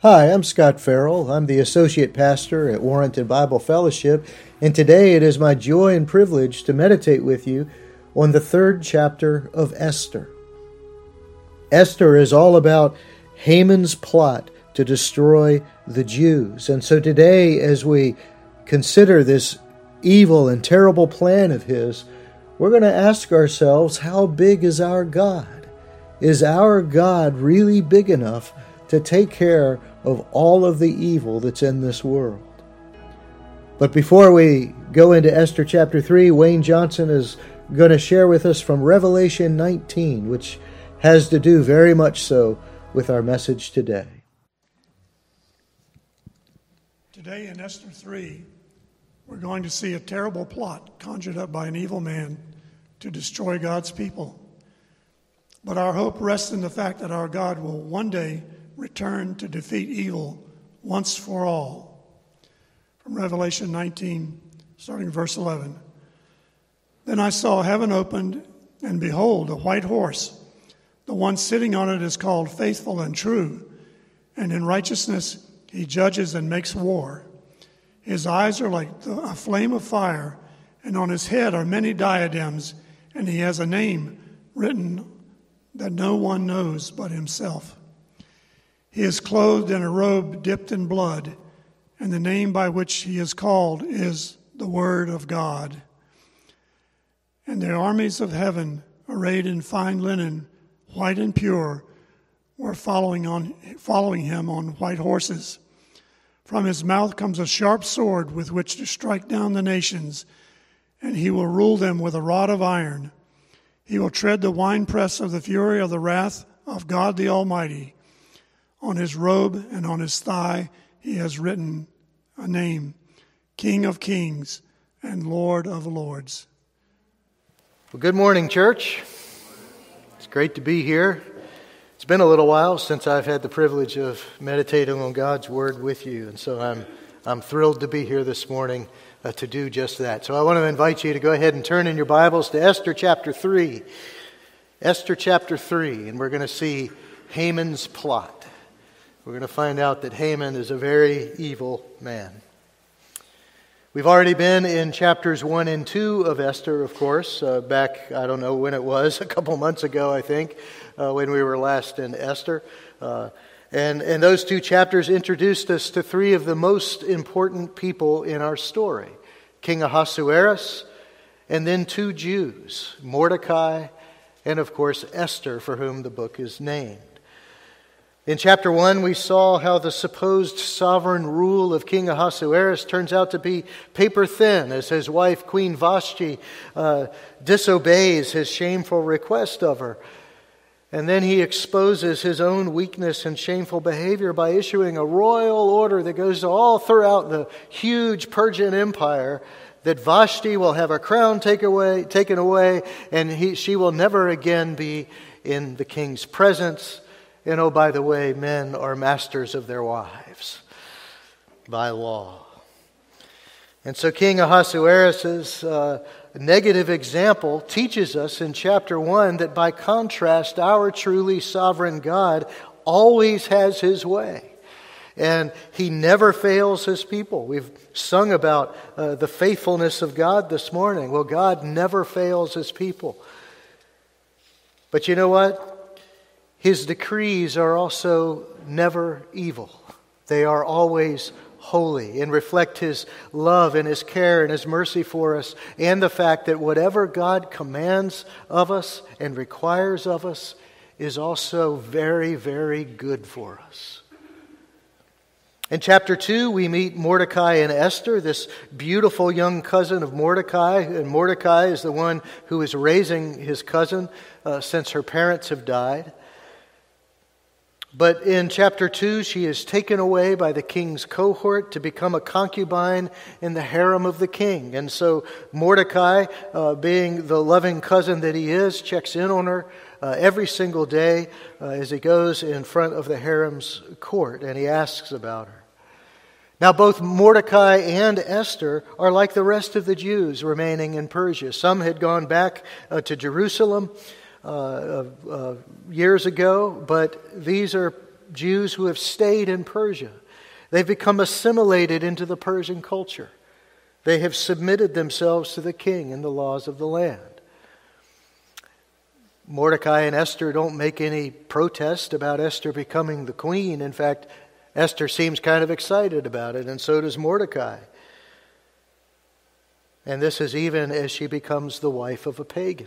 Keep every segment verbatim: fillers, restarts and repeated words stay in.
Hi, I'm Scott Farrell. I'm the Associate Pastor at Warrenton Bible Fellowship, and today it is my joy and privilege to meditate with you on the third chapter of Esther. Esther is all about Haman's plot to destroy the Jews, and so today as we consider this evil and terrible plan of his, we're going to ask ourselves, how big is our God? Is our God really big enough to take care of all of the evil that's in this world? But before we go into Esther chapter three, Wayne Johnson is going to share with us from Revelation nineteen, which has to do very much so with our message today. Today in Esther three, we're going to see a terrible plot conjured up by an evil man to destroy God's people. But our hope rests in the fact that our God will one day return to defeat evil once for all. From Revelation nineteen, starting verse eleven. Then I saw heaven opened, and behold, a white horse. The one sitting on it is called Faithful and True, and in righteousness he judges and makes war. His eyes are like a flame of fire, and on his head are many diadems, and he has a name written that no one knows but himself. He is clothed in a robe dipped in blood, and the name by which he is called is the Word of God. And the armies of heaven, arrayed in fine linen, white and pure, were following on following him on white horses. From his mouth comes a sharp sword with which to strike down the nations, and he will rule them with a rod of iron. He will tread the winepress of the fury of the wrath of God the Almighty. On his robe and on his thigh he has written a name, King of Kings and Lord of Lords. Well, good morning, church. It's great to be here. It's been a little while since I've had the privilege of meditating on God's Word with you, and so I'm I'm thrilled to be here this morning uh, to do just that. So I want to invite you to go ahead and turn in your Bibles to Esther chapter three. Esther chapter three, and we're going to see Haman's plot. We're going to find out that Haman is a very evil man. We've already been in chapters one and two of Esther, of course, uh, back, I don't know when it was, a couple months ago, I think, uh, when we were last in Esther. Uh, and, and those two chapters introduced us to three of the most important people in our story. King Ahasuerus, and then two Jews, Mordecai, and of course Esther, for whom the book is named. In chapter one, we saw how the supposed sovereign rule of King Ahasuerus turns out to be paper thin as his wife, Queen Vashti, uh, disobeys his shameful request of her. And then he exposes his own weakness and shameful behavior by issuing a royal order that goes all throughout the huge Persian Empire that Vashti will have her crown take away, taken away, and he, she will never again be in the king's presence. And oh, by the way, men are masters of their wives by law. And so King Ahasuerus' uh, negative example teaches us in chapter one that by contrast, our truly sovereign God always has his way. And he never fails his people. We've sung about uh, the faithfulness of God this morning. Well, God never fails his people. But you know what? His decrees are also never evil. They are always holy and reflect his love and his care and his mercy for us, and the fact that whatever God commands of us and requires of us is also very, very good for us. In chapter two, we meet Mordecai and Esther, this beautiful young cousin of Mordecai. And Mordecai is the one who is raising his cousin uh, since her parents have died. But in chapter two, she is taken away by the king's cohort to become a concubine in the harem of the king. And so Mordecai, uh, being the loving cousin that he is, checks in on her uh, every single day uh, as he goes in front of the harem's court, and he asks about her. Now, both Mordecai and Esther are like the rest of the Jews remaining in Persia. Some had gone back uh, to Jerusalem Uh, uh, years ago, but these are Jews who have stayed in Persia. They've become assimilated into the Persian culture. They have submitted themselves to the king and the laws of the land. Mordecai and Esther don't make any protest about Esther becoming the queen. In fact, Esther seems kind of excited about it, and so does Mordecai. And this is even as she becomes the wife of a pagan.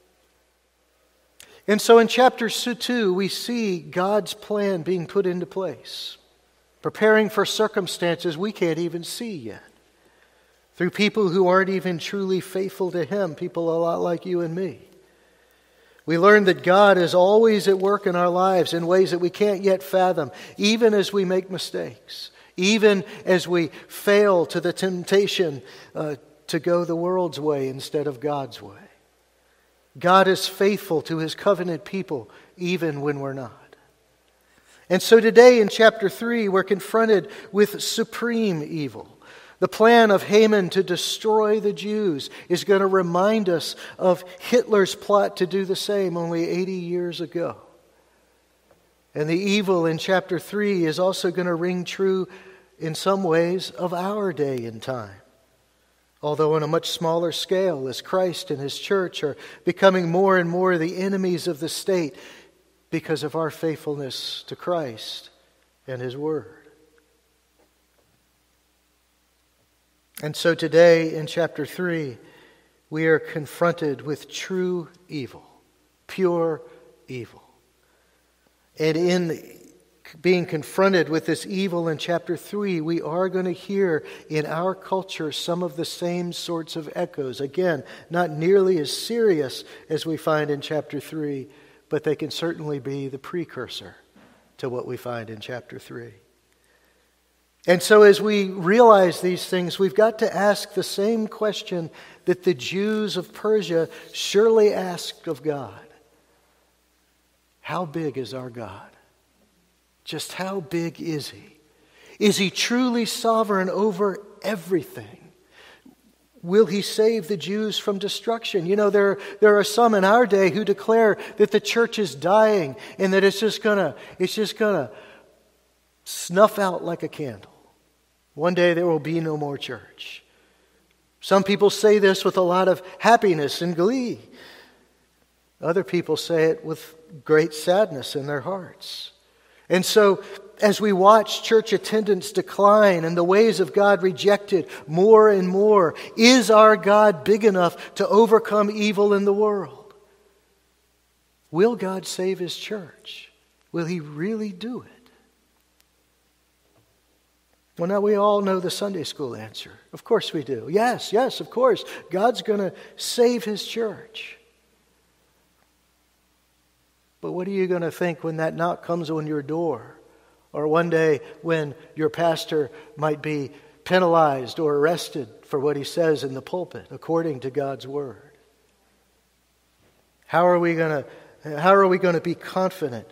And so in chapter two, we see God's plan being put into place, preparing for circumstances we can't even see yet, through people who aren't even truly faithful to Him, people a lot like you and me. We learn that God is always at work in our lives in ways that we can't yet fathom, even as we make mistakes, even as we fail to the temptation uh, to go the world's way instead of God's way. God is faithful to His covenant people even when we're not. And so today in chapter three, we're confronted with supreme evil. The plan of Haman to destroy the Jews is going to remind us of Hitler's plot to do the same only eighty years ago. And the evil in chapter three is also going to ring true in some ways of our day and time, although on a much smaller scale, as Christ and His church are becoming more and more the enemies of the state because of our faithfulness to Christ and His Word. And so today in chapter three, we are confronted with true evil, pure evil. And in being confronted with this evil in chapter three, we are going to hear in our culture some of the same sorts of echoes. Again, not nearly as serious as we find in chapter three, but they can certainly be the precursor to what we find in chapter three. And so as we realize these things, we've got to ask the same question that the Jews of Persia surely asked of God. How big is our God? Just how big is He? Is He truly sovereign over everything? Will He save the Jews from destruction? You know, there, there are some in our day who declare that the church is dying and that it's just gonna, it's just gonna snuff out like a candle. One day there will be no more church. Some people say this with a lot of happiness and glee. Other people say it with great sadness in their hearts. And so as we watch church attendance decline and the ways of God rejected more and more, is our God big enough to overcome evil in the world? Will God save His church? Will He really do it? Well, now we all know the Sunday school answer. Of course we do. Yes, yes, of course. God's going to save His church. But what are you going to think when that knock comes on your door? Or one day when your pastor might be penalized or arrested for what he says in the pulpit, according to God's Word? How are we going to, how are we going to be confident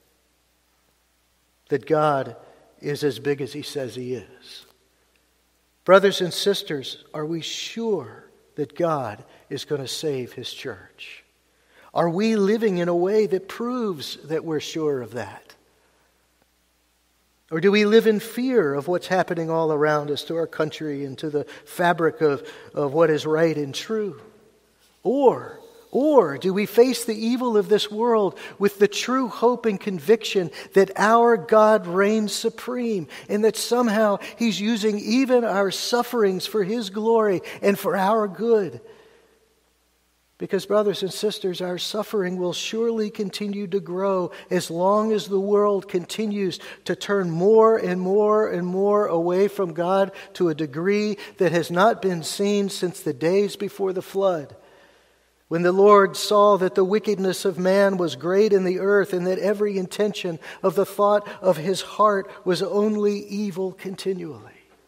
that God is as big as He says He is? Brothers and sisters, are we sure that God is going to save His church? Are we living in a way that proves that we're sure of that? Or do we live in fear of what's happening all around us, to our country and to the fabric of, of what is right and true? Or Or do we face the evil of this world with the true hope and conviction that our God reigns supreme and that somehow He's using even our sufferings for His glory and for our good? Because, brothers and sisters, our suffering will surely continue to grow as long as the world continues to turn more and more and more away from God to a degree that has not been seen since the days before the flood, when the Lord saw that the wickedness of man was great in the earth and that every intention of the thought of His heart was only evil continually.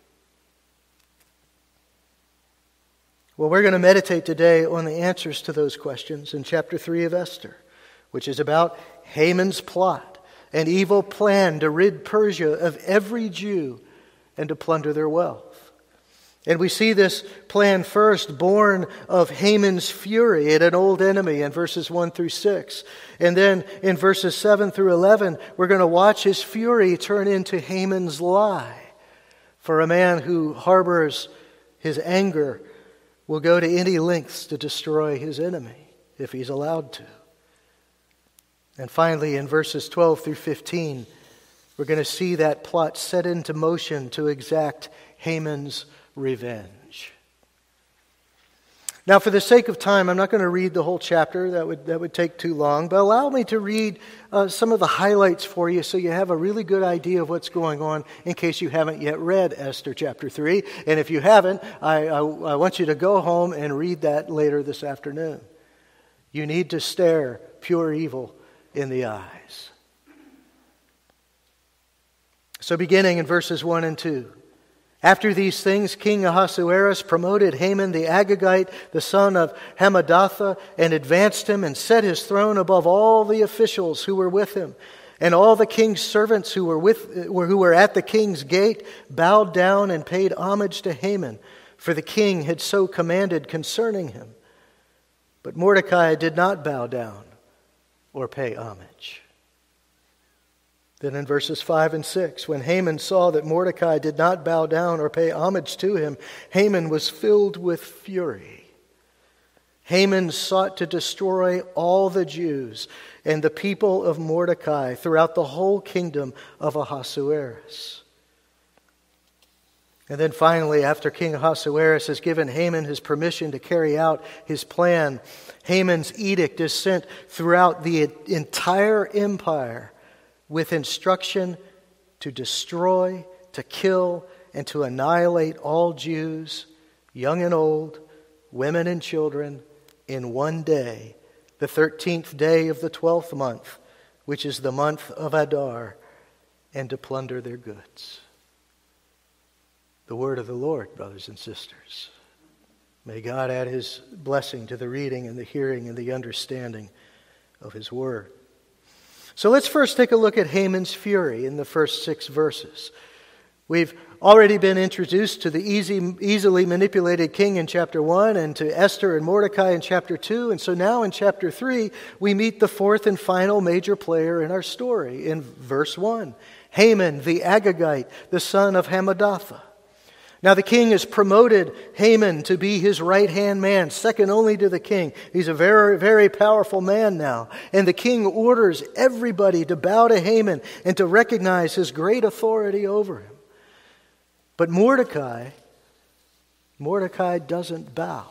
Well, we're going to meditate today on the answers to those questions in chapter three of Esther, which is about Haman's plot, an evil plan to rid Persia of every Jew and to plunder their wealth. And we see this plan first born of Haman's fury at an old enemy in verses one through six. And then in verses seven through eleven, we're going to watch his fury turn into Haman's lie. For a man who harbors his anger will go to any lengths to destroy his enemy if he's allowed to. And finally, in verses twelve through fifteen, we're going to see that plot set into motion to exact Haman's revenge. Now, for the sake of time, I'm not going to read the whole chapter. That would that would take too long. But allow me to read uh, some of the highlights for you so you have a really good idea of what's going on in case you haven't yet read Esther chapter three. And if you haven't, I, I, I want you to go home and read that later this afternoon. You need to stare pure evil in the eyes. So beginning in verses one and two. After these things, King Ahasuerus promoted Haman the Agagite, the son of Hammedatha, and advanced him and set his throne above all the officials who were with him. And all the king's servants who were with who were at the king's gate bowed down and paid homage to Haman, for the king had so commanded concerning him. But Mordecai did not bow down or pay homage. Then in verses five and six, when Haman saw that Mordecai did not bow down or pay homage to him, Haman was filled with fury. Haman sought to destroy all the Jews and the people of Mordecai throughout the whole kingdom of Ahasuerus. And then finally, after King Ahasuerus has given Haman his permission to carry out his plan, Haman's edict is sent throughout the entire empire with instruction to destroy, to kill, and to annihilate all Jews, young and old, women and children, in one day, the thirteenth day of the twelfth month, which is the month of Adar, and to plunder their goods. The word of the Lord, brothers and sisters. May God add his blessing to the reading and the hearing and the understanding of his word. So let's first take a look at Haman's fury in the first six verses. We've already been introduced to the easy, easily manipulated king in chapter one and to Esther and Mordecai in chapter two. And so now in chapter three, we meet the fourth and final major player in our story in verse one. Haman the Agagite, the son of Hammedatha. Now the king has promoted Haman to be his right-hand man, second only to the king. He's a very, very powerful man now. And the king orders everybody to bow to Haman and to recognize his great authority over him. But Mordecai, Mordecai doesn't bow.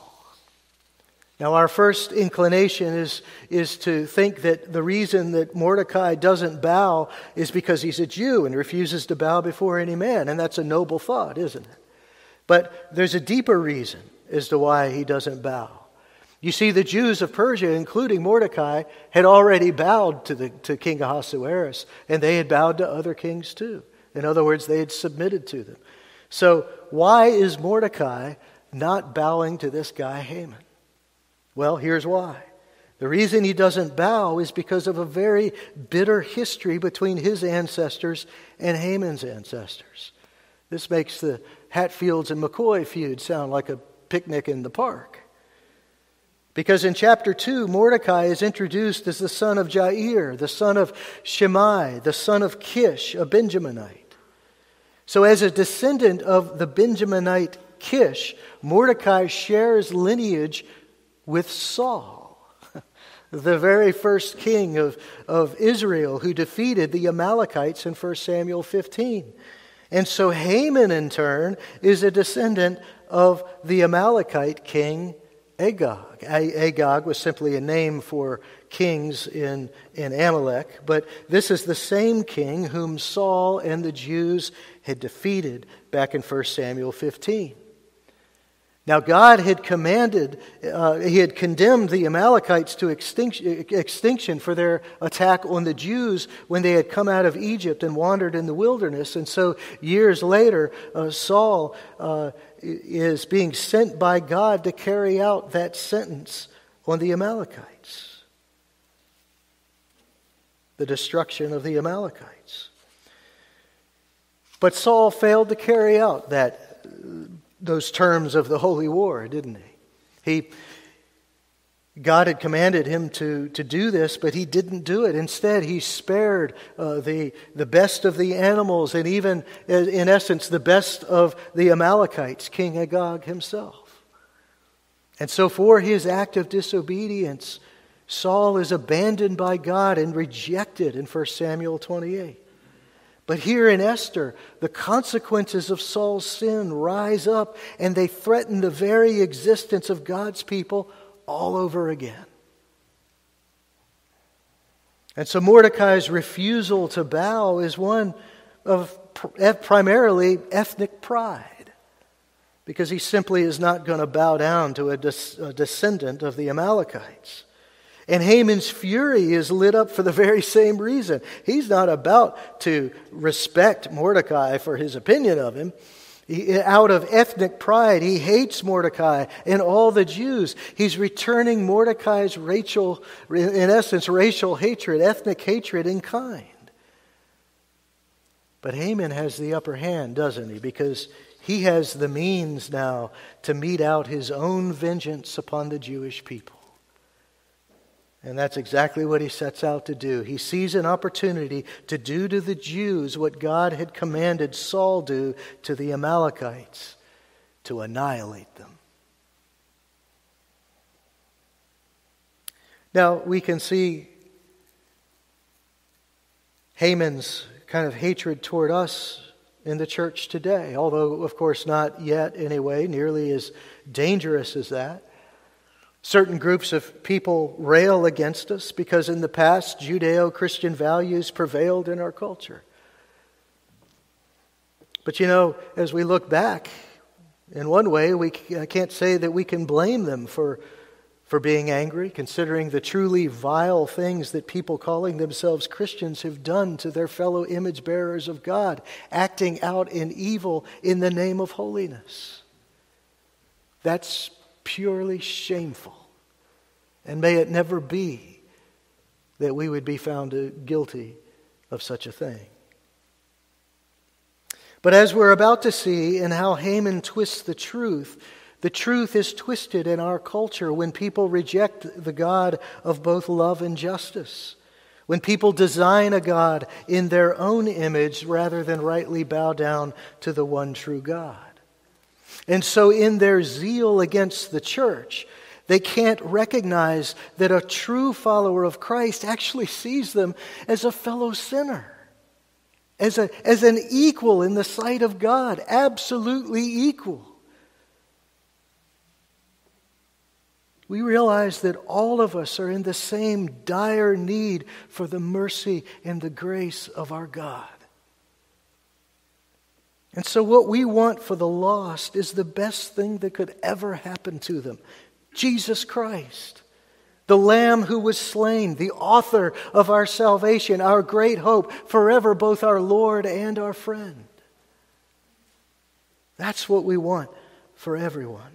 Now our first inclination is, is to think that the reason that Mordecai doesn't bow is because he's a Jew and refuses to bow before any man. And that's a noble thought, isn't it? But there's a deeper reason as to why he doesn't bow. You see, the Jews of Persia, including Mordecai, had already bowed to, the, to King Ahasuerus, and they had bowed to other kings too. In other words, they had submitted to them. So why is Mordecai not bowing to this guy Haman? Well, here's why. The reason he doesn't bow is because of a very bitter history between his ancestors and Haman's ancestors. This makes the Hatfields and McCoy feud sound like a picnic in the park. Because in chapter two, Mordecai is introduced as the son of Jair, the son of Shimei, the son of Kish, a Benjaminite. So as a descendant of the Benjaminite Kish, Mordecai shares lineage with Saul, the very first king of, of Israel who defeated the Amalekites in First Samuel fifteen. And so Haman, in turn, is a descendant of the Amalekite king Agag. Agag was simply a name for kings in, in Amalek, but this is the same king whom Saul and the Jews had defeated back in First Samuel fifteen. Now God had commanded, uh, he had condemned the Amalekites to extinction, extinction for their attack on the Jews when they had come out of Egypt and wandered in the wilderness. And so years later, uh, Saul uh, is being sent by God to carry out that sentence on the Amalekites. The destruction of the Amalekites. But Saul failed to carry out that those terms of the holy war, didn't he? He God had commanded him to, to do this, but he didn't do it. Instead, he spared uh, the, the best of the animals and even, in essence, the best of the Amalekites, King Agag himself. And so for his act of disobedience, Saul is abandoned by God and rejected in First Samuel twenty-eight. But here in Esther, the consequences of Saul's sin rise up and they threaten the very existence of God's people all over again. And so Mordecai's refusal to bow is one of primarily ethnic pride, because he simply is not going to bow down to a, des- a descendant of the Amalekites. And Haman's fury is lit up for the very same reason. He's not about to respect Mordecai for his opinion of him. He, out of ethnic pride, he hates Mordecai and all the Jews. He's returning Mordecai's racial, in essence, racial hatred, ethnic hatred in kind. But Haman has the upper hand, doesn't he? Because he has the means now to mete out his own vengeance upon the Jewish people. And that's exactly what he sets out to do. He sees an opportunity to do to the Jews what God had commanded Saul do to the Amalekites, to annihilate them. Now, we can see Haman's kind of hatred toward us in the church today, although, of course, not yet anyway, nearly as dangerous as that. Certain groups of people rail against us because in the past Judeo-Christian values prevailed in our culture. But you know, as we look back, in one way, we I can't say that we can blame them for, for being angry, considering the truly vile things that people calling themselves Christians have done to their fellow image bearers of God, acting out in evil in the name of holiness. That's purely shameful. And may it never be that we would be found guilty of such a thing. But as we're about to see in how Haman twists the truth, the truth is twisted in our culture when people reject the God of both love and justice. When people design a God in their own image rather than rightly bow down to the one true God. And so in their zeal against the church, they can't recognize that a true follower of Christ actually sees them as a fellow sinner, as a, as an equal in the sight of God, absolutely equal. We realize that all of us are in the same dire need for the mercy and the grace of our God. And so what we want for the lost is the best thing that could ever happen to them. Jesus Christ, the Lamb who was slain, the author of our salvation, our great hope, forever both our Lord and our friend. That's what we want for everyone.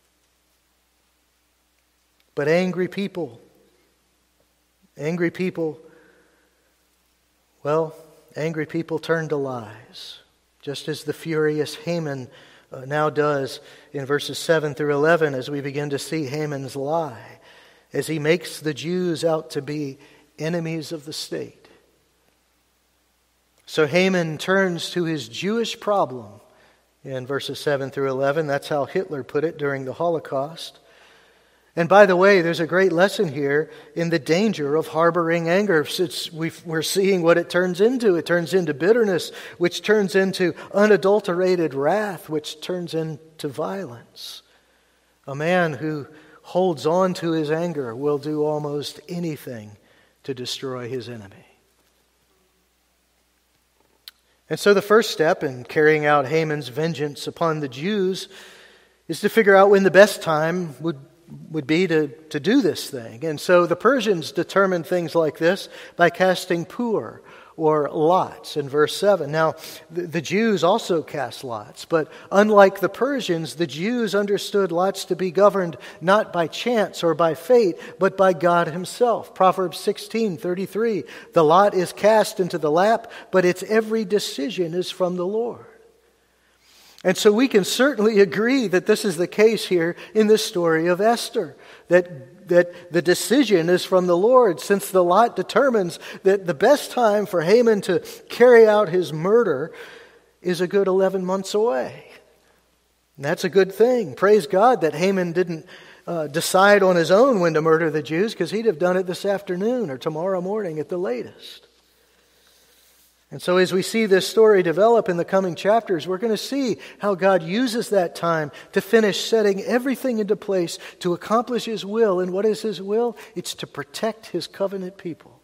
But angry people, angry people, well, angry people turn to lies. Just as the furious Haman uh, now does in verses seven through eleven, as we begin to see Haman's lie, as he makes the Jews out to be enemies of the state. So Haman turns to his Jewish problem in verses seven through eleven. That's how Hitler put it during the Holocaust. And by the way, there's a great lesson here in the danger of harboring anger. It's, we're seeing what it turns into. It turns into bitterness, which turns into unadulterated wrath, which turns into violence. A man who holds on to his anger will do almost anything to destroy his enemy. And so the first step in carrying out Haman's vengeance upon the Jews is to figure out when the best time would would be to, to do this thing. And so the Persians determined things like this by casting pur, or lots, in verse seven. Now, the, the Jews also cast lots, but unlike the Persians, the Jews understood lots to be governed not by chance or by fate, but by God himself. Proverbs sixteen thirty-three, the lot is cast into the lap, but its every decision is from the Lord. And so we can certainly agree that this is the case here in the story of Esther, that, that the decision is from the Lord, since the lot determines that the best time for Haman to carry out his murder is a good eleven months away. And that's a good thing. Praise God that Haman didn't uh, decide on his own when to murder the Jews, because he'd have done it this afternoon or tomorrow morning at the latest. And so as we see this story develop in the coming chapters, we're going to see how God uses that time to finish setting everything into place to accomplish His will. And what is His will? It's to protect His covenant people.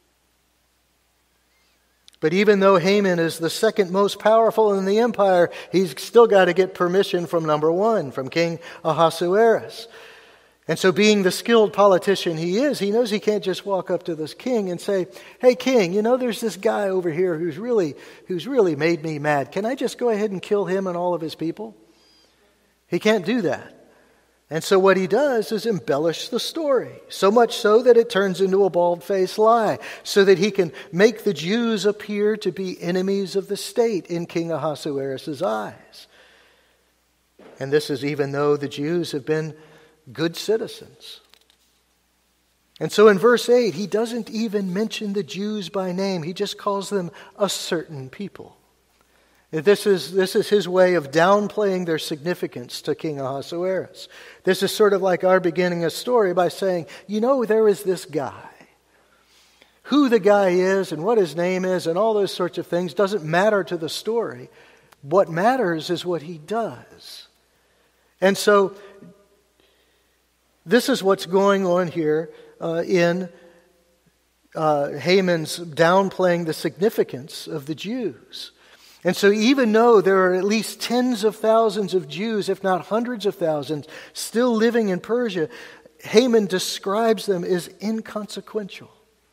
But even though Haman is the second most powerful in the empire, he's still got to get permission from number one, from King Ahasuerus. And so being the skilled politician he is, he knows he can't just walk up to this king and say, "Hey king, you know there's this guy over here who's really who's really made me mad. Can I just go ahead and kill him and all of his people?" He can't do that. And so what he does is embellish the story, so much so that it turns into a bald-faced lie, so that he can make the Jews appear to be enemies of the state in King Ahasuerus' eyes. And this is even though the Jews have been good citizens. And so in verse eight, he doesn't even mention the Jews by name. He just calls them a certain people. This is, this is his way of downplaying their significance to King Ahasuerus. This is sort of like our beginning a story by saying, you know, there is this guy. Who the guy is and what his name is and all those sorts of things doesn't matter to the story. What matters is what he does. And so this is what's going on here uh, in uh, Haman's downplaying the significance of the Jews. And so even though there are at least tens of thousands of Jews, if not hundreds of thousands, still living in Persia, Haman describes them as inconsequential.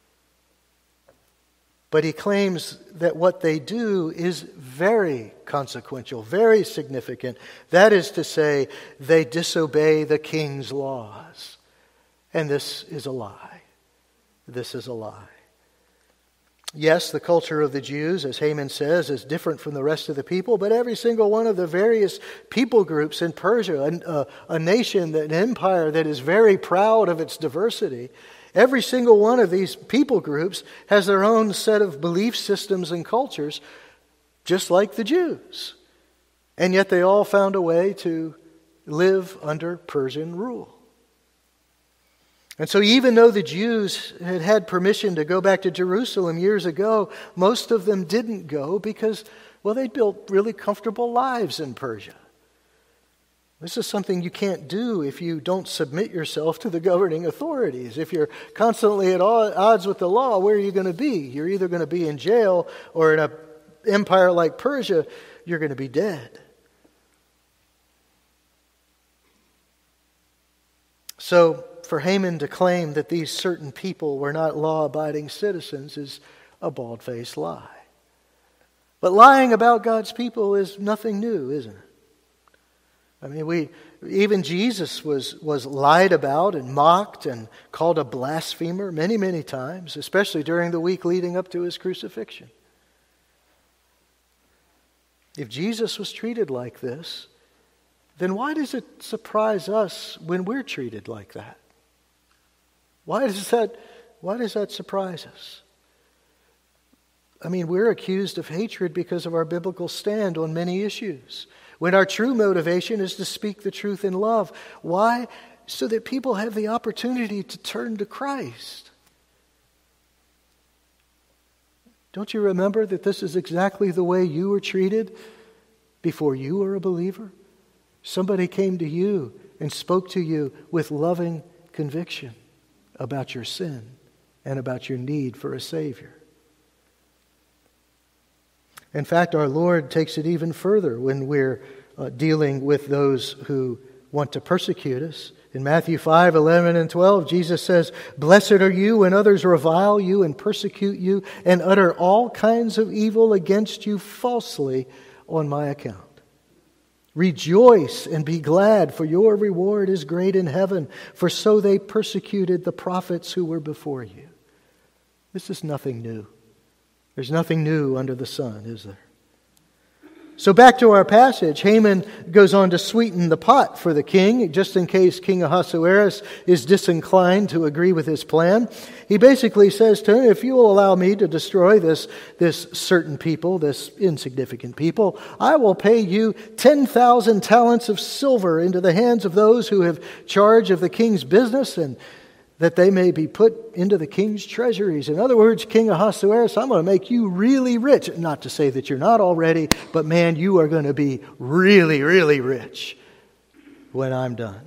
But he claims that what they do is very consequential, very significant. That is to say, they disobey the king's laws. And this is a lie. This is a lie. Yes, the culture of the Jews, as Haman says, is different from the rest of the people, but every single one of the various people groups in Persia, a, a nation, an empire that is very proud of its diversity, every single one of these people groups has their own set of belief systems and cultures, just like the Jews. And yet they all found a way to live under Persian rule. And so even though the Jews had had permission to go back to Jerusalem years ago, most of them didn't go because, well, they built really comfortable lives in Persia. This is something you can't do if you don't submit yourself to the governing authorities. If you're constantly at odds with the law, where are you going to be? You're either going to be in jail, or in an empire like Persia, you're going to be dead. So for Haman to claim that these certain people were not law-abiding citizens is a bald-faced lie. But lying about God's people is nothing new, isn't it? I mean, we even Jesus was, was lied about and mocked and called a blasphemer many, many times, especially during the week leading up to his crucifixion. If Jesus was treated like this, then why does it surprise us when we're treated like that? Why does that, why does that surprise us? I mean, we're accused of hatred because of our biblical stand on many issues, when our true motivation is to speak the truth in love. Why? So that people have the opportunity to turn to Christ. Don't you remember that this is exactly the way you were treated before you were a believer? Somebody came to you and spoke to you with loving conviction about your sin and about your need for a Savior. In fact, our Lord takes it even further when we're uh, dealing with those who want to persecute us. In Matthew five, eleven and twelve, Jesus says, "Blessed are you when others revile you and persecute you and utter all kinds of evil against you falsely on my account. Rejoice and be glad, for your reward is great in heaven, for so they persecuted the prophets who were before you." This is nothing new. There's nothing new under the sun, is there? So back to our passage, Haman goes on to sweeten the pot for the king, just in case King Ahasuerus is disinclined to agree with his plan. He basically says to him, if you will allow me to destroy this, this certain people, this insignificant people, I will pay you ten thousand talents of silver into the hands of those who have charge of the king's business, and that they may be put into the king's treasuries. In other words, King Ahasuerus, I'm going to make you really rich. Not to say that you're not already, but man, you are going to be really, really rich when I'm done.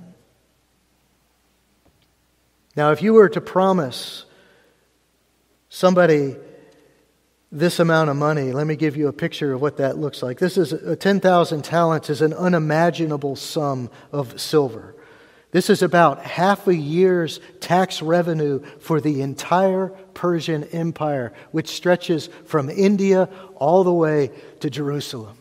Now, if you were to promise somebody this amount of money, let me give you a picture of what that looks like. This is a ten thousand talents is an unimaginable sum of silver. This is about half a year's tax revenue for the entire Persian Empire, which stretches from India all the way to Jerusalem.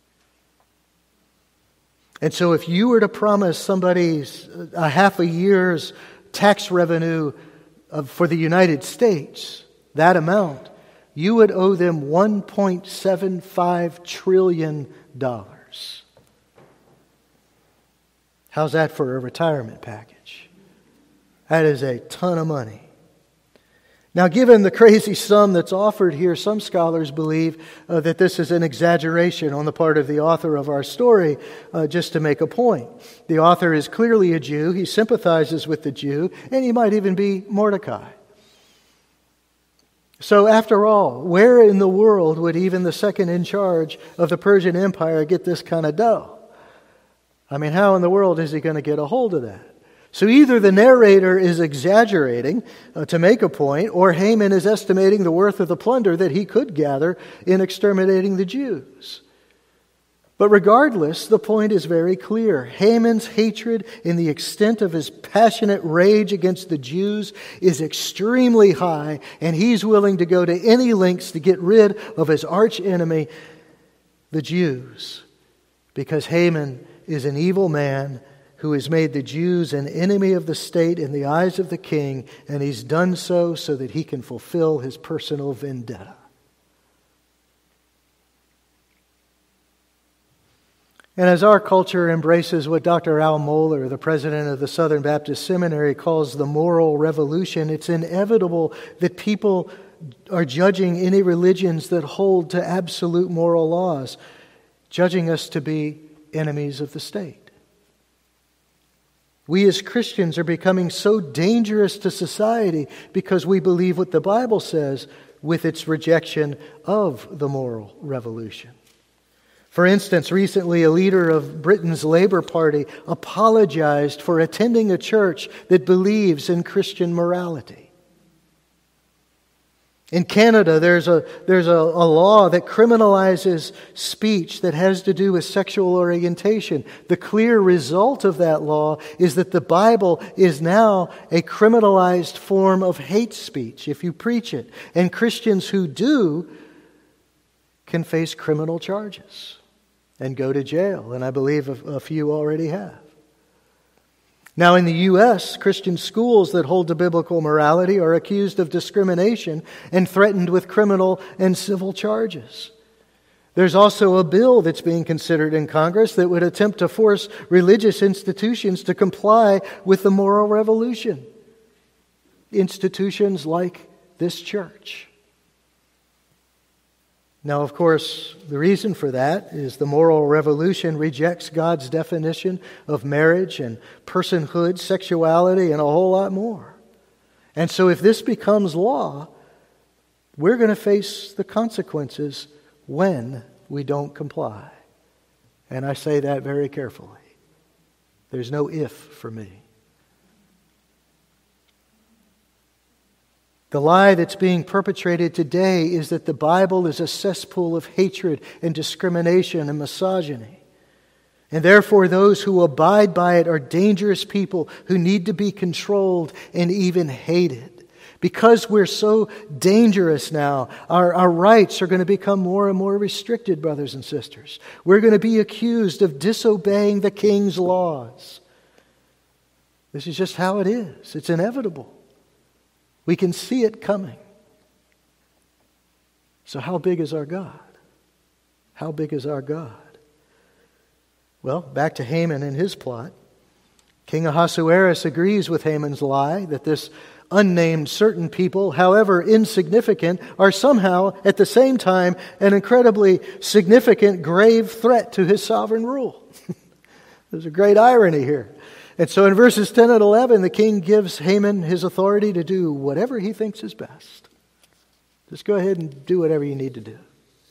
And so if you were to promise somebody a half a year's tax revenue of, for the United States, that amount, you would owe them one point seven five trillion dollars. How's that for a retirement package? That is a ton of money. Now, given the crazy sum that's offered here, some scholars believe uh, that this is an exaggeration on the part of the author of our story, uh, just to make a point. The author is clearly a Jew. He sympathizes with the Jew, and he might even be Mordecai. So after all, where in the world would even the second in charge of the Persian Empire get this kind of dough? I mean, how in the world is he going to get a hold of that? So either the narrator is exaggerating uh, to make a point, or Haman is estimating the worth of the plunder that he could gather in exterminating the Jews. But regardless, the point is very clear. Haman's hatred and the extent of his passionate rage against the Jews is extremely high, and he's willing to go to any lengths to get rid of his arch enemy, the Jews, because Haman is an evil man who has made the Jews an enemy of the state in the eyes of the king, and he's done so so that he can fulfill his personal vendetta. And as our culture embraces what Doctor Al Mohler, the president of the Southern Baptist Seminary, calls the moral revolution, it's inevitable that people are judging any religions that hold to absolute moral laws, judging us to be enemies of the state. We as Christians are becoming so dangerous to society because we believe what the Bible says with its rejection of the moral revolution. For instance, recently a leader of Britain's Labour Party apologized for attending a church that believes in Christian morality. In Canada, there's a there's a, a law that criminalizes speech that has to do with sexual orientation. The clear result of that law is that the Bible is now a criminalized form of hate speech if you preach it. And Christians who do can face criminal charges and go to jail. And I believe a, a few already have. Now in the U S, Christian schools that hold to biblical morality are accused of discrimination and threatened with criminal and civil charges. There's also a bill that's being considered in Congress that would attempt to force religious institutions to comply with the moral revolution. Institutions like this church. Now, of course, the reason for that is the moral revolution rejects God's definition of marriage and personhood, sexuality, and a whole lot more. And so if this becomes law, we're going to face the consequences when we don't comply. And I say that very carefully. There's no if for me. The lie that's being perpetrated today is that the Bible is a cesspool of hatred and discrimination and misogyny. And therefore those who abide by it are dangerous people who need to be controlled and even hated. Because we're so dangerous now, our, our rights are going to become more and more restricted, brothers and sisters. We're going to be accused of disobeying the king's laws. This is just how it is. It's inevitable. We can see it coming. So how big is our God? How big is our God? Well, back to Haman and his plot. King Ahasuerus agrees with Haman's lie that this unnamed certain people, however insignificant, are somehow at the same time an incredibly significant, grave threat to his sovereign rule. There's a great irony here. And so in verses ten and eleven, the king gives Haman his authority to do whatever he thinks is best. Just go ahead and do whatever you need to do.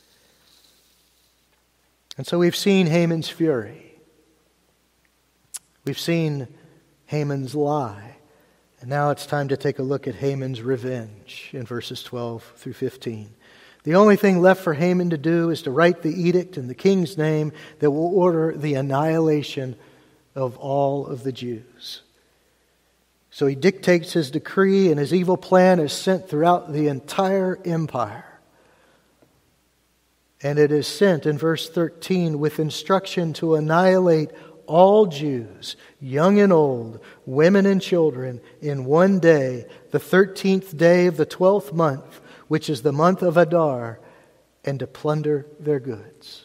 And so we've seen Haman's fury. We've seen Haman's lie. And now it's time to take a look at Haman's revenge in verses twelve through fifteen. The only thing left for Haman to do is to write the edict in the king's name that will order the annihilation of all of the Jews. So he dictates his decree, and his evil plan is sent throughout the entire empire. And it is sent in verse thirteen with instruction to annihilate all Jews, young and old, women and children, in one day, the thirteenth day of the twelfth month, which is the month of Adar, and to plunder their goods.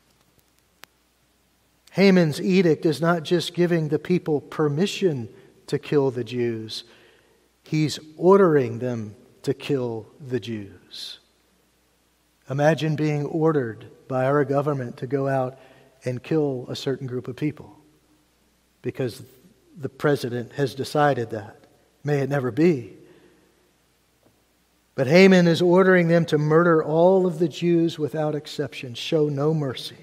Haman's edict is not just giving the people permission to kill the Jews. He's ordering them to kill the Jews. Imagine being ordered by our government to go out and kill a certain group of people because the president has decided that. May it never be. But Haman is ordering them to murder all of the Jews without exception, show no mercy.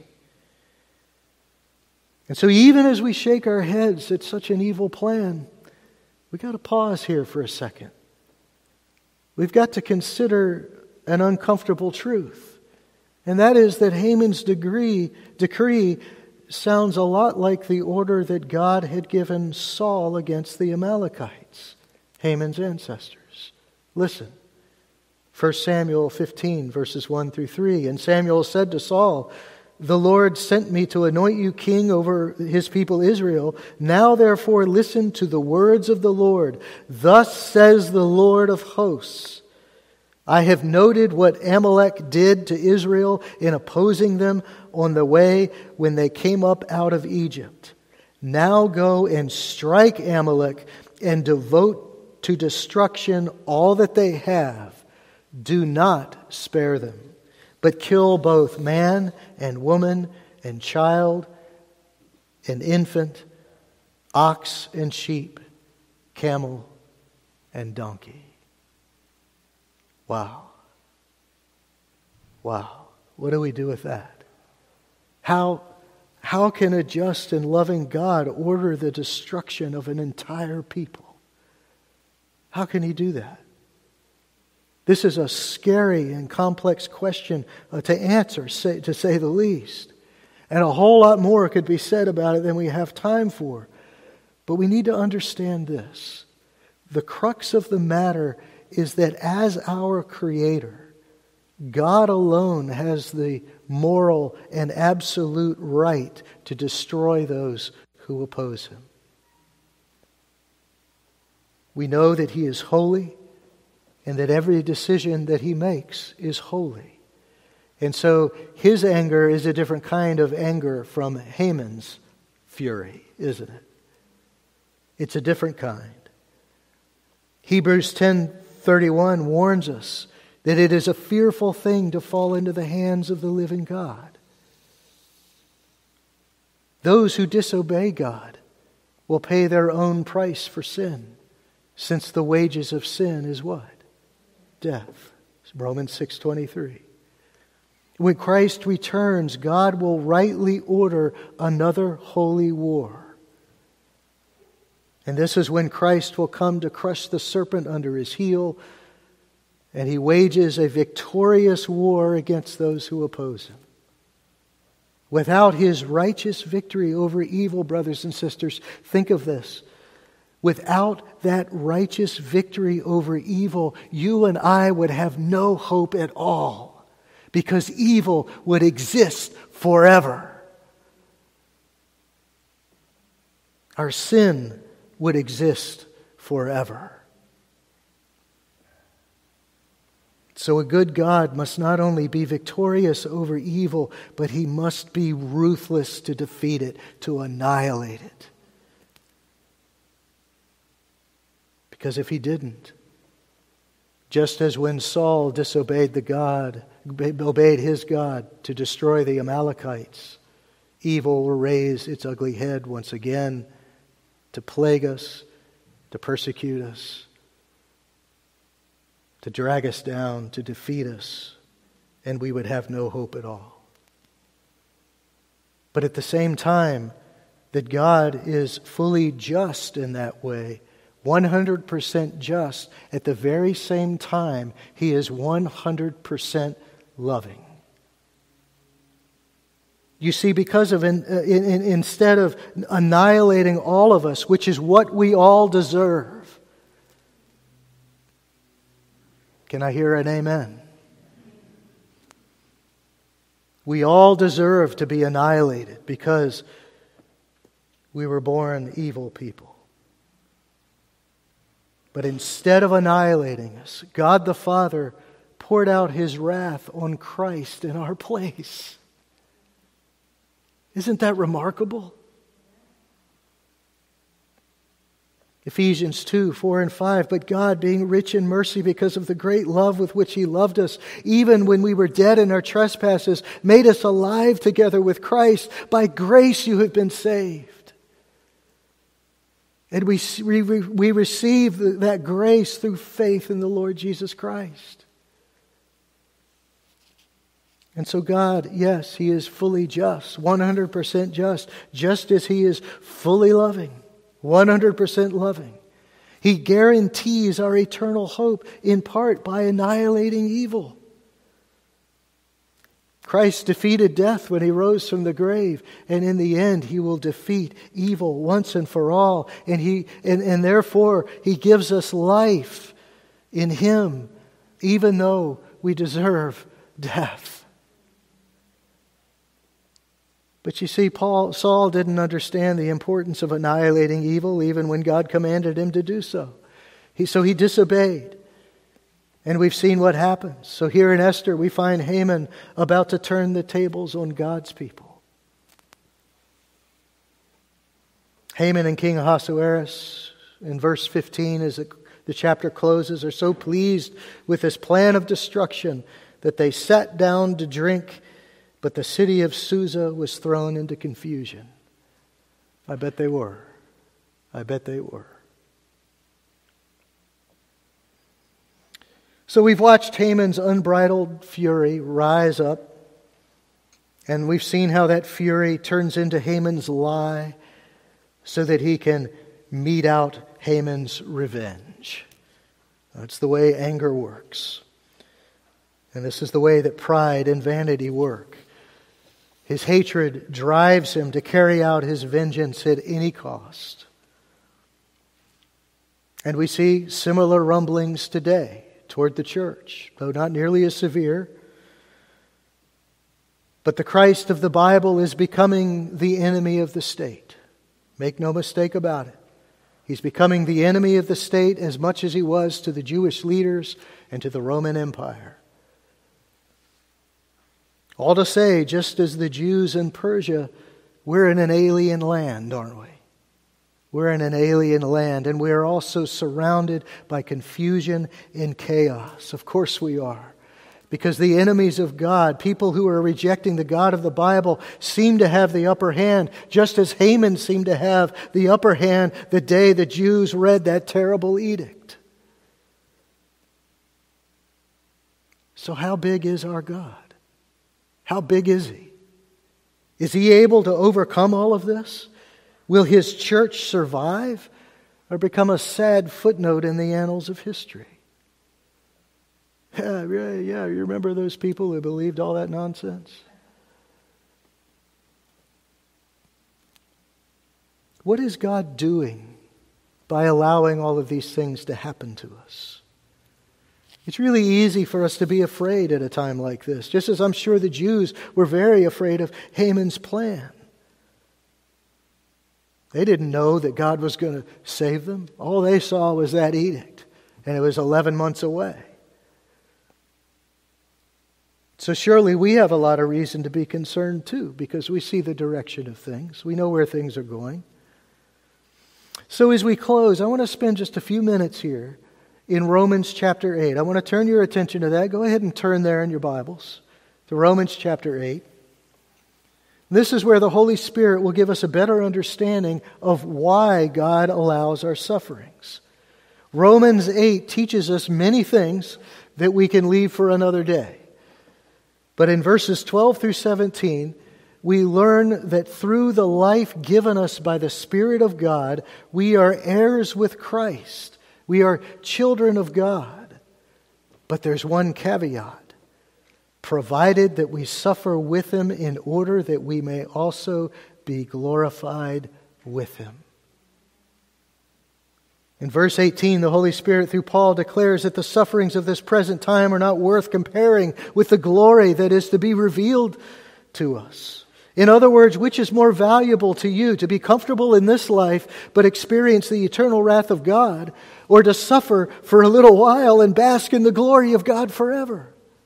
And so even as we shake our heads at such an evil plan, we've got to pause here for a second. We've got to consider an uncomfortable truth. And that is that Haman's decree, decree sounds a lot like the order that God had given Saul against the Amalekites, Haman's ancestors. Listen, First Samuel fifteen, verses one through three. And Samuel said to Saul, "The Lord sent me to anoint you king over his people Israel. Now therefore listen to the words of the Lord. Thus says the Lord of hosts, I have noted what Amalek did to Israel in opposing them on the way when they came up out of Egypt. Now go and strike Amalek and devote to destruction all that they have. Do not spare them, but kill both man and woman and child and infant, ox and sheep, camel and donkey." Wow. Wow. What do we do with that? How, how can a just and loving God order the destruction of an entire people? How can He do that? This is a scary and complex question uh, to answer, say, to say the least. And a whole lot more could be said about it than we have time for. But we need to understand this. The crux of the matter is that as our Creator, God alone has the moral and absolute right to destroy those who oppose Him. We know that He is holy, and that every decision that He makes is holy. And so His anger is a different kind of anger from Haman's fury, isn't it? It's a different kind. Hebrews ten thirty-one warns us that it is a fearful thing to fall into the hands of the living God. Those who disobey God will pay their own price for sin, since the wages of sin is what? Death. Romans six twenty-three. When Christ returns, God will rightly order another holy war. And this is when Christ will come to crush the serpent under His heel, and He wages a victorious war against those who oppose Him. Without His righteous victory over evil, brothers and sisters, think of this. Without that righteous victory over evil, you and I would have no hope at all, because evil would exist forever. Our sin would exist forever. So a good God must not only be victorious over evil, but he must be ruthless to defeat it, to annihilate it. Because if he didn't, just as when Saul disobeyed the God, obeyed his God to destroy the Amalekites, evil will raise its ugly head once again to plague us, to persecute us, to drag us down, to defeat us, and we would have no hope at all. But at the same time, that God is fully just in that way, one hundred percent just, at the very same time, he is one hundred percent loving. You see, because of in, in, in, instead of annihilating all of us, which is what we all deserve. Can I hear an amen? We all deserve to be annihilated because we were born evil people. But instead of annihilating us, God the Father poured out his wrath on Christ in our place. Isn't that remarkable? Ephesians two, four and five, but God, being rich in mercy because of the great love with which he loved us, even when we were dead in our trespasses, made us alive together with Christ. By grace you have been saved. And we, we, we receive that grace through faith in the Lord Jesus Christ. And so God, yes, he is fully just, one hundred percent just, just as he is fully loving, one hundred percent loving. He guarantees our eternal hope in part by annihilating evil. Christ defeated death when he rose from the grave, and in the end he will defeat evil once and for all. And he and, and therefore he gives us life in him, even though we deserve death. But you see, Paul, Saul didn't understand the importance of annihilating evil even when God commanded him to do so. He, so he disobeyed. And we've seen what happens. So here in Esther, we find Haman about to turn the tables on God's people. Haman and King Ahasuerus, in verse fifteen, as the chapter closes, are so pleased with this plan of destruction that they sat down to drink. But the city of Susa was thrown into confusion. I bet they were. I bet they were. So we've watched Haman's unbridled fury rise up. And we've seen how that fury turns into Haman's lie so that he can mete out Haman's revenge. That's the way anger works. And this is the way that pride and vanity work. His hatred drives him to carry out his vengeance at any cost. And we see similar rumblings today toward the church, though not nearly as severe. But the Christ of the Bible is becoming the enemy of the state. Make no mistake about it. He's becoming the enemy of the state as much as he was to the Jewish leaders and to the Roman Empire. All to say, just as the Jews in Persia, we're in an alien land, aren't we? We're in an alien land, and we are also surrounded by confusion and chaos. Of course we are. Because the enemies of God, people who are rejecting the God of the Bible, seem to have the upper hand, just as Haman seemed to have the upper hand the day the Jews read that terrible edict. So how big is our God? How big is he? Is he able to overcome all of this? Will his church survive or become a sad footnote in the annals of history? Yeah, yeah, yeah. You remember those people who believed all that nonsense? What is God doing by allowing all of these things to happen to us? It's really easy for us to be afraid at a time like this, just as I'm sure the Jews were very afraid of Haman's plan. They didn't know that God was going to save them. All they saw was that edict, and it was eleven months away. So surely we have a lot of reason to be concerned too, because we see the direction of things. We know where things are going. So as we close, I want to spend just a few minutes here in Romans chapter eight. I want to turn your attention to that. Go ahead and turn there in your Bibles to Romans chapter eight. This is where the Holy Spirit will give us a better understanding of why God allows our sufferings. Romans eight teaches us many things that we can leave for another day. But in verses twelve through seventeen, we learn that through the life given us by the Spirit of God, we are heirs with Christ. We are children of God. But there's one caveat: provided that we suffer with Him in order that we may also be glorified with Him. In verse eighteen, the Holy Spirit through Paul declares that the sufferings of this present time are not worth comparing with the glory that is to be revealed to us. In other words, which is more valuable to you, to be comfortable in this life but experience the eternal wrath of God, or to suffer for a little while and bask in the glory of God forever?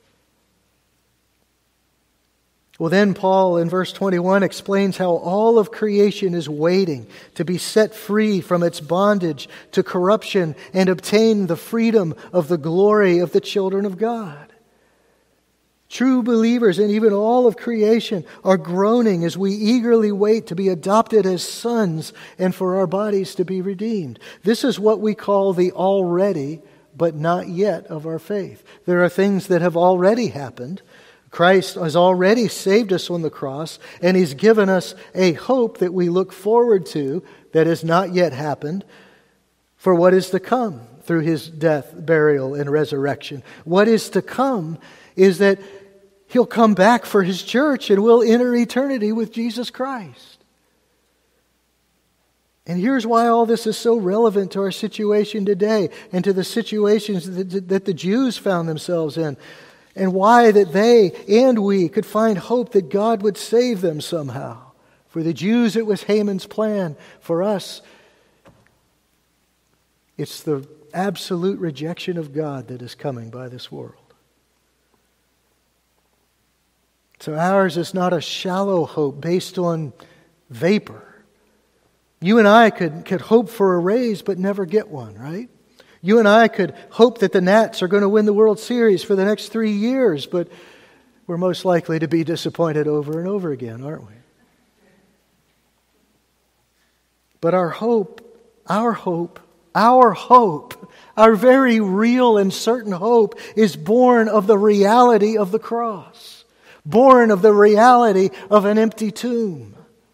Well, then Paul in verse twenty-one explains how all of creation is waiting to be set free from its bondage to corruption and obtain the freedom of the glory of the children of God. True believers and even all of creation are groaning as we eagerly wait to be adopted as sons and for our bodies to be redeemed. This is what we call the already but not yet of our faith. There are things that have already happened. Christ has already saved us on the cross, and He's given us a hope that we look forward to that has not yet happened for what is to come through His death, burial, and resurrection. What is to come is that He'll come back for His church and we'll enter eternity with Jesus Christ. And here's why all this is so relevant to our situation today and to the situations that, that the Jews found themselves in. And why that they and we could find hope that God would save them somehow. For the Jews, it was Haman's plan. For us, it's the absolute rejection of God that is coming by this world. So ours is not a shallow hope based on vapor. You and I could, could hope for a raise but never get one, right? You and I could hope that the Nats are going to win the World Series for the next three years, but we're most likely to be disappointed over and over again, aren't we? But our hope, our hope, our hope, our very real and certain hope is born of the reality of the cross, born of the reality of an empty tomb.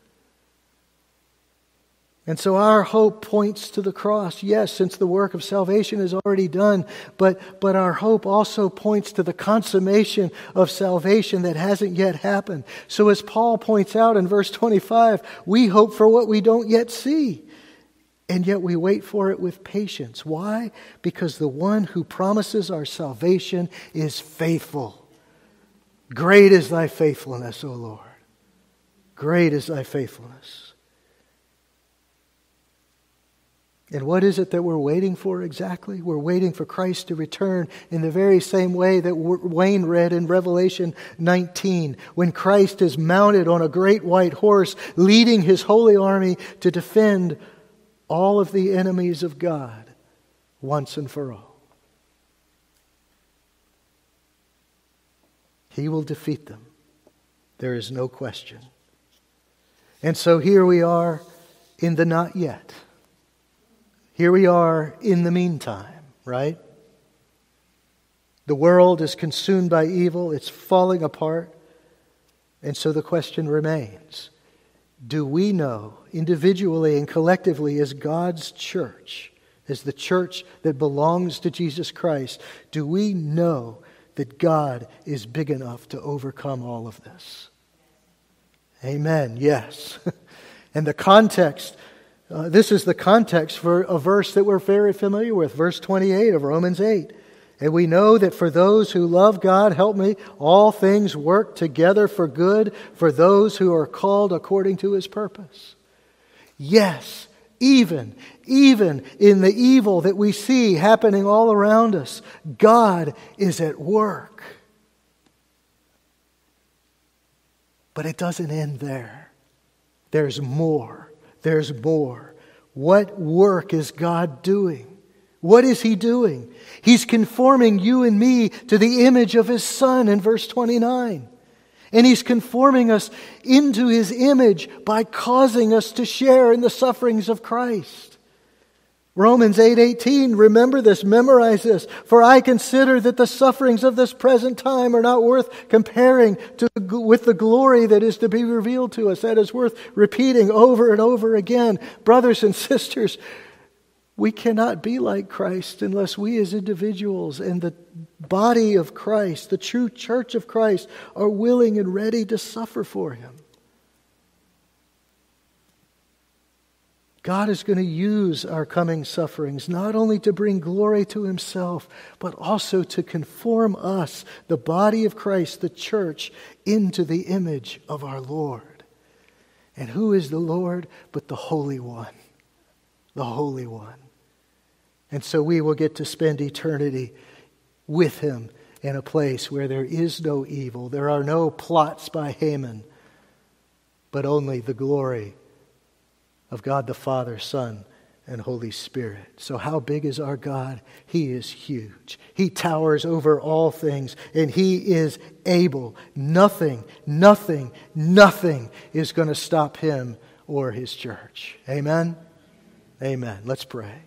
And so our hope points to the cross, yes, since the work of salvation is already done, but, but our hope also points to the consummation of salvation that hasn't yet happened. So as Paul points out in verse twenty-five, we hope for what we don't yet see, and yet we wait for it with patience. Why? Because the one who promises our salvation is faithful. Great is thy faithfulness, O Lord. Great is thy faithfulness. And what is it that we're waiting for exactly? We're waiting for Christ to return in the very same way that Wayne read in Revelation nineteen, when Christ is mounted on a great white horse, leading His holy army to defend all of the enemies of God once and for all. He will defeat them. There is no question. And so here we are in the not yet. Here we are in the meantime, right? The world is consumed by evil. It's falling apart. And so the question remains, do we know individually and collectively as God's church, as the church that belongs to Jesus Christ, do we know that God is big enough to overcome all of this? Amen. Yes. And the context, uh, this is the context for a verse that we're very familiar with, verse twenty-eight of Romans eight. And we know that for those who love God, help me, all things work together for good for those who are called according to His purpose. Yes, even, even in the evil that we see happening all around us, God is at work. But it doesn't end there. There's more. There's more. What work is God doing? What is He doing? He's conforming you and me to the image of His Son in verse twenty-nine. And He's conforming us into His image by causing us to share in the sufferings of Christ. Romans eight eighteen, remember this, memorize this. For I consider that the sufferings of this present time are not worth comparing to with the glory that is to be revealed to us. That is worth repeating over and over again. Brothers and sisters, we cannot be like Christ unless we as individuals and the body of Christ, the true church of Christ, are willing and ready to suffer for Him. God is going to use our coming sufferings not only to bring glory to Himself, but also to conform us, the body of Christ, the church, into the image of our Lord. And who is the Lord but the Holy One? The Holy One. And so we will get to spend eternity with Him in a place where there is no evil. There are no plots by Haman, but only the glory of God the Father, Son, and Holy Spirit. So how big is our God? He is huge. He towers over all things, and He is able. Nothing, nothing, nothing is going to stop Him or His church. Amen? Amen. Let's pray.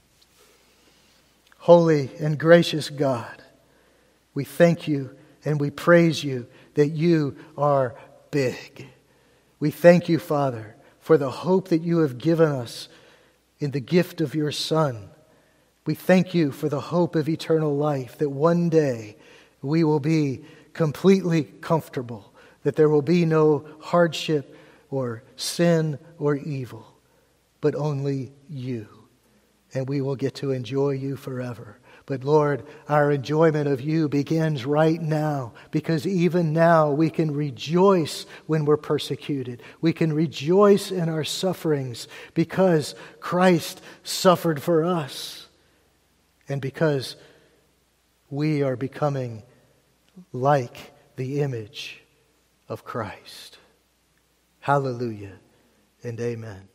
Holy and gracious God, we thank You and we praise You that You are big. We thank You, Father, for the hope that You have given us in the gift of Your Son. We thank You for the hope of eternal life, that one day we will be completely comfortable, that there will be no hardship or sin or evil, but only You. And we will get to enjoy You forever. But Lord, our enjoyment of You begins right now, because even now we can rejoice when we're persecuted. We can rejoice in our sufferings because Christ suffered for us, and because we are becoming like the image of Christ. Hallelujah and amen.